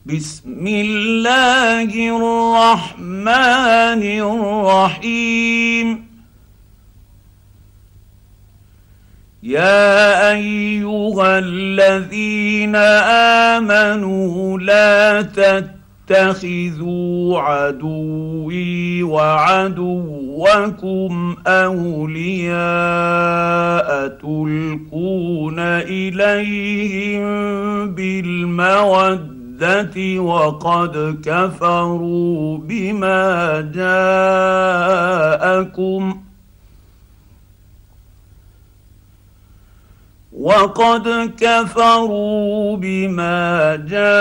بسم الله الرحمن الرحيم. يا ايها الذين امنوا لا تتخذوا عدوي وعدوكم اولياء تلقون اليهم بالموده وقد كفروا بما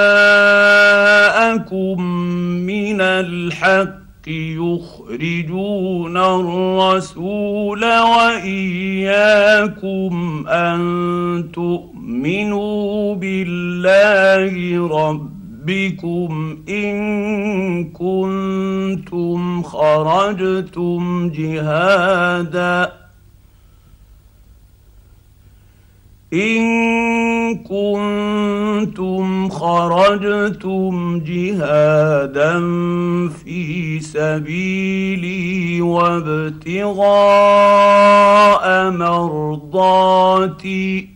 جاءكم من الحق يخرجون الرسول وإياكم أن تؤمنوا بالله ربكم إن كنتم خرجتم جهادا في سبيلي وابتغاء مرضاتي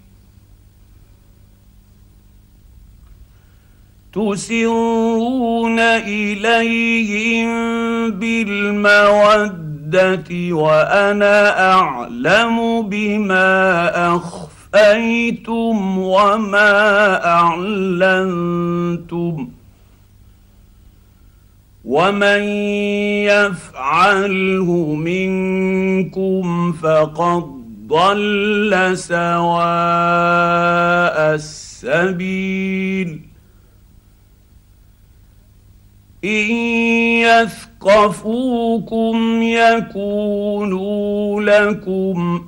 تسرون إليهم بالمودة وأنا أعلم بما أخفيتم وما أعلنتم ومن يفعله منكم فقد ضل سواء السبيل. إن يثقفوكم يكونوا لكم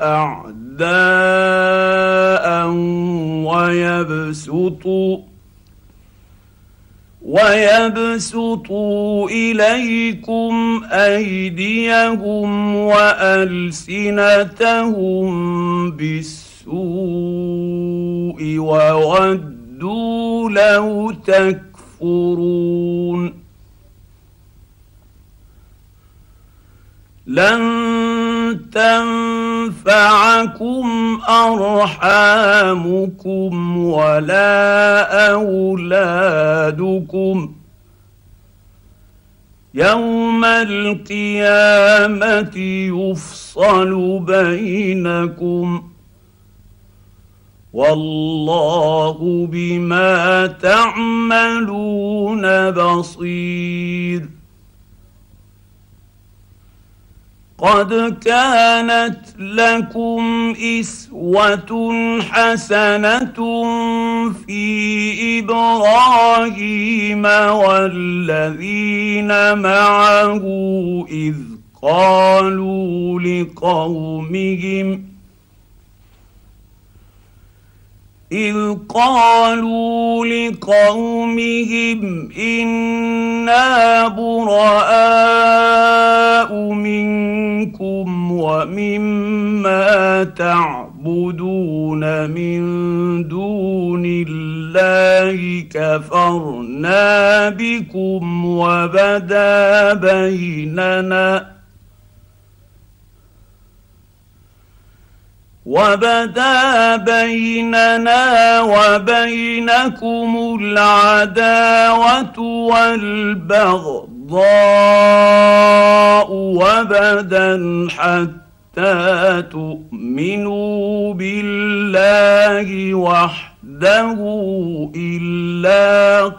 أعداء ويبسطوا إليكم أيديهم وألسنتهم بالسوء وودوا لو تكفرون. لن تنفعكم أرحامكم ولا أولادكم يوم القيامة يفصل بينكم والله بما تعملون بصير. قد كانت لكم إسوة حسنة في إبراهيم والذين معه إذ قالوا لقومهم إنا براء منكم ومما تعبدون من دون الله كفرنا بكم وبدا بيننا وبينكم العداوة والبغضاء وبدا حتى تؤمنوا بالله وحده إلا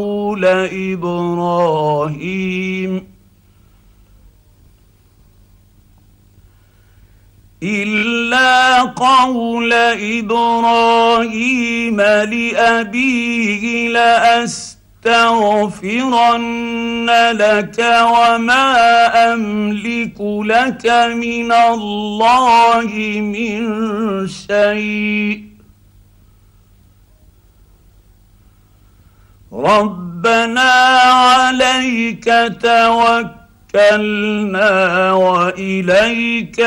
قول إبراهيم لأبيه لأستغفرن لك وما أملك لك من الله من شيء ربنا عليك توكلنا وإليك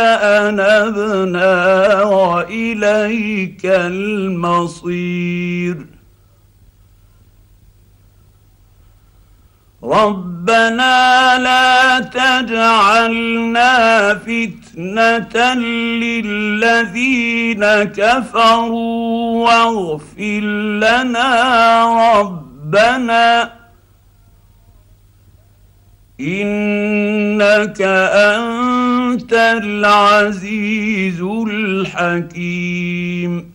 أنبنا وإليك المصير. ربنا لا تجعلنا فتنة للذين كفروا واغفر لنا ربنا إنك أنت العزيز الحكيم.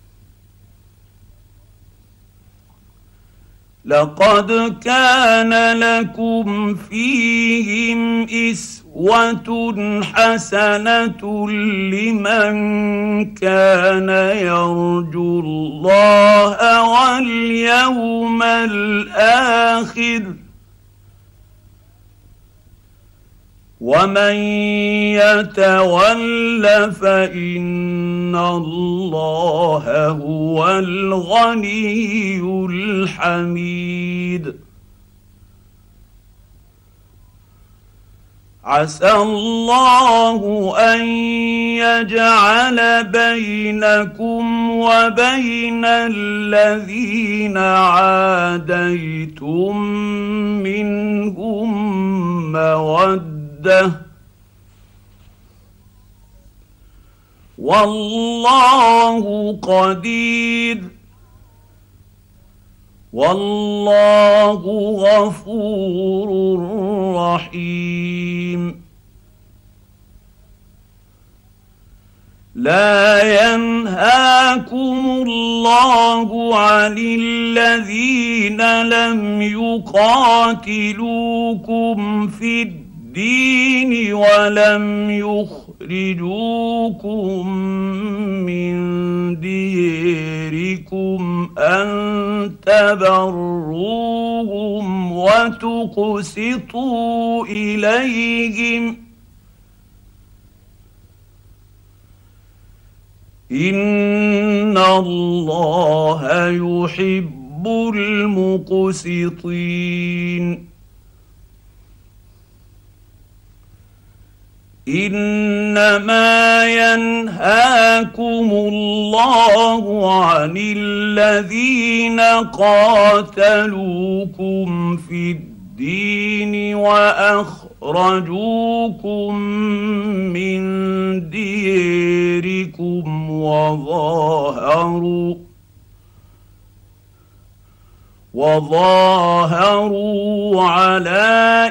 لقد كان لكم فيهم أسوة حسنة لمن كان يرجو الله واليوم الآخر ومن يتول فإن الله هو الغني الحميد. عسى الله أن يجعل بينكم وبين الذين عاديتم منهم مودة والله قدير والله غفور رحيم. لا ينهاكم الله عن الذين لم يقاتلوكم في الدين ولم يخرجوكم من ديركم أن تبروهم وتقسطوا إليهم إن الله يحب المقسطين. إنما ينهاكم الله عن الذين قاتلوكم في الدين وأخرجوكم من ديركم وظاهروا على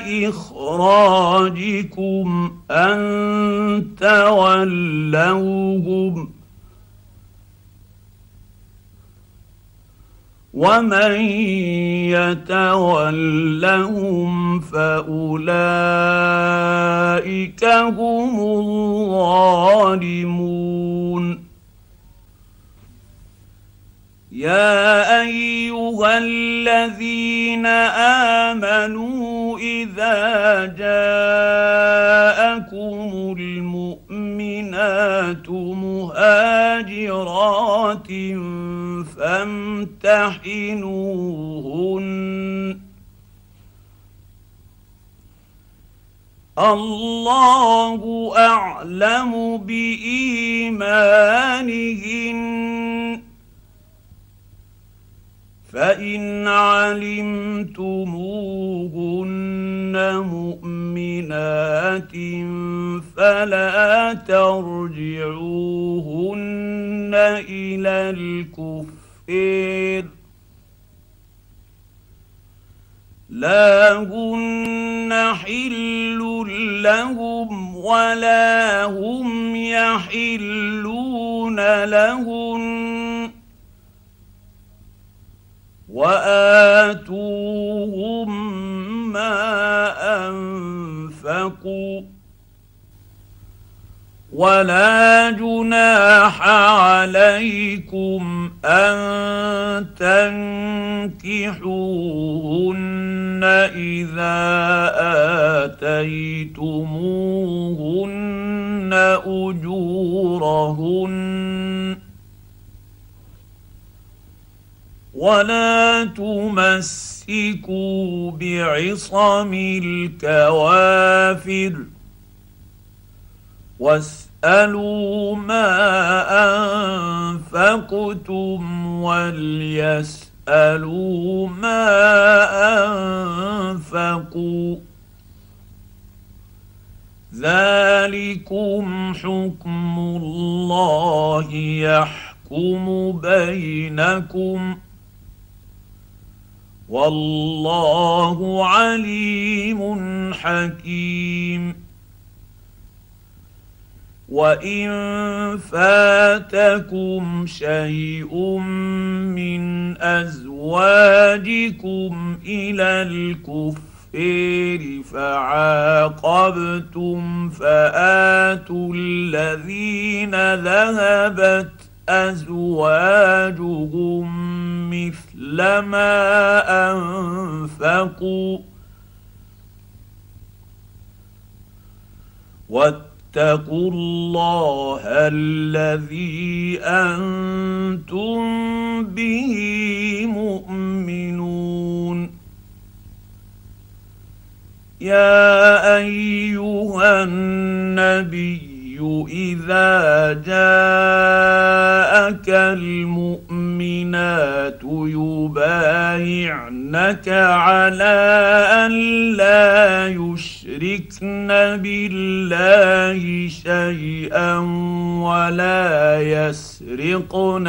إخراجكم أن تولوهم ومن يتولهم فأولئك هم الظالمون. يا أيها الذين آمنوا إذا جاءكم المؤمنات مهاجرات فامتحنوهن الله أعلم بإيمانهن فإن علمتموهن مؤمنات فلا ترجعوهن إلى الكفار لا هن حل لهم ولا هم يحلون لهن وآتوهم ما أنفقوا ولا جناح عليكم أن تنكحوهن إذا آتيتموهن أجورهن ولا تمسكوا بعصم الكوافر واسألوا ما أنفقتم وليسألوا يسالوا ما انفقوا ذلكم حكم الله يحكم بينكم والله عليم حكيم وان فاتكم شيء من ازواجكم الى الكفر فعاقبتم فآتوا الذين ذهبت أزواجهم مثل ما أنفقوا واتقوا الله الذي أنتم به مؤمنون يا ايها النبي اذا جاءك المؤمنات يبايعنك على ان لا يشركن بالله شيئا ولا يسرقن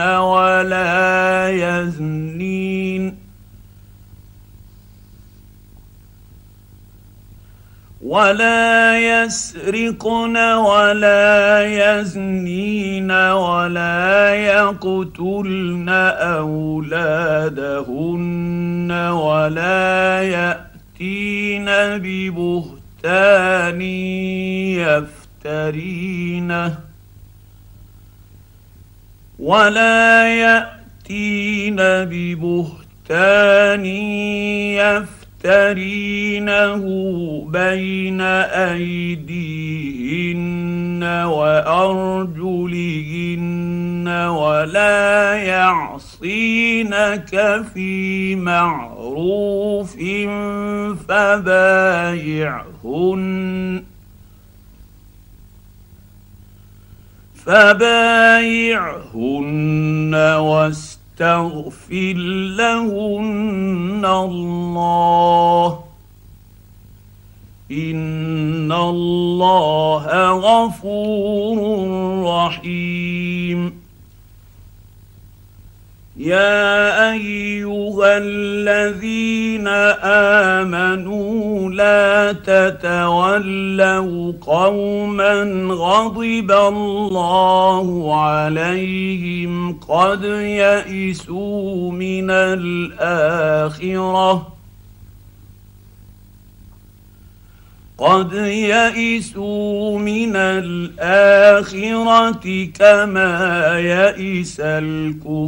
ولا يسرقن ولا يزنين ولا يقتلن أولادهن ولا يأتين ببهتان يفترينه بين أيديهن وأرجلهن ولا يعصينك في معروف فبايعهن واستغفر لهن الله إن الله غفور رحيم يا أيها الذين آمنوا لا تتولوا قوما غضب الله عليهم قد يئسوا من الآخرة كما يئس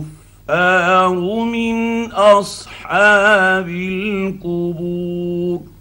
الكفار من أصحاب القبور